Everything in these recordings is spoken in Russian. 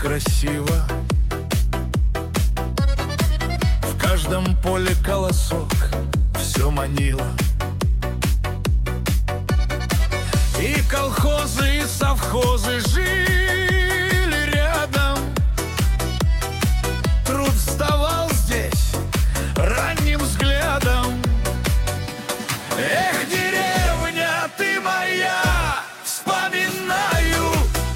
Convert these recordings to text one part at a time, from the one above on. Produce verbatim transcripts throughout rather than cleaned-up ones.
красиво. В каждом поле колосок все манило. И колхозы, и совхозы жили рядом. Труд вставал здесь ранним взглядом. Эх, деревня, ты моя, вспоминаю.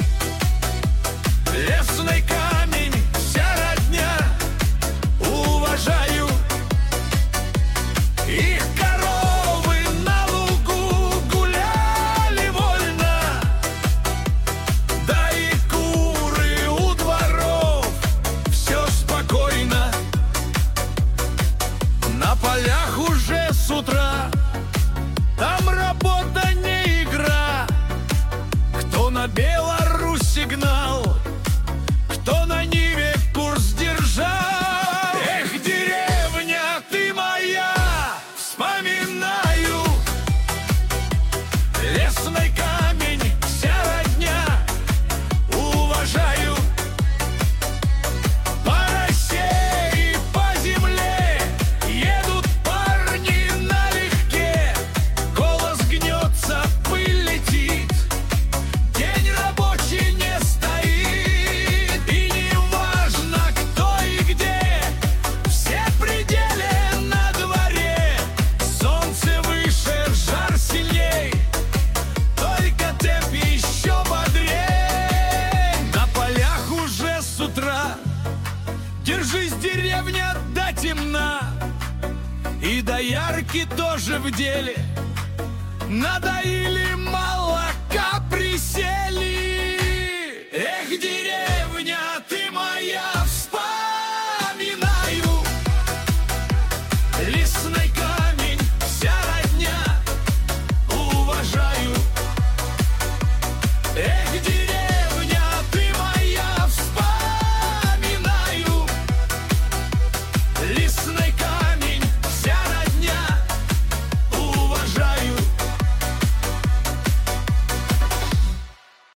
Лесной камень, вся родня, уважаю. Их коровы на лугу гуляли вольно, да и куры у дворов, все спокойно. На полях уже с утра, там работа не игра. Кто на Беларусь сигнал, кто на Ниве курс держал. Эх, деревня, ты моя, вспоминаю. Лесной камень, вся родня, уважаю. По росе и по земле едут парни налегке. Голос гнется, пыль летит, день рабочий не стоит. И не важно, кто и где, все пределы на дворе. Солнце выше, жар сильней, только темп еще бодрей. На полях уже с утра, держись, деревня, до темна. И доярки тоже в деле, надоили, молока присели. Эх, деревня,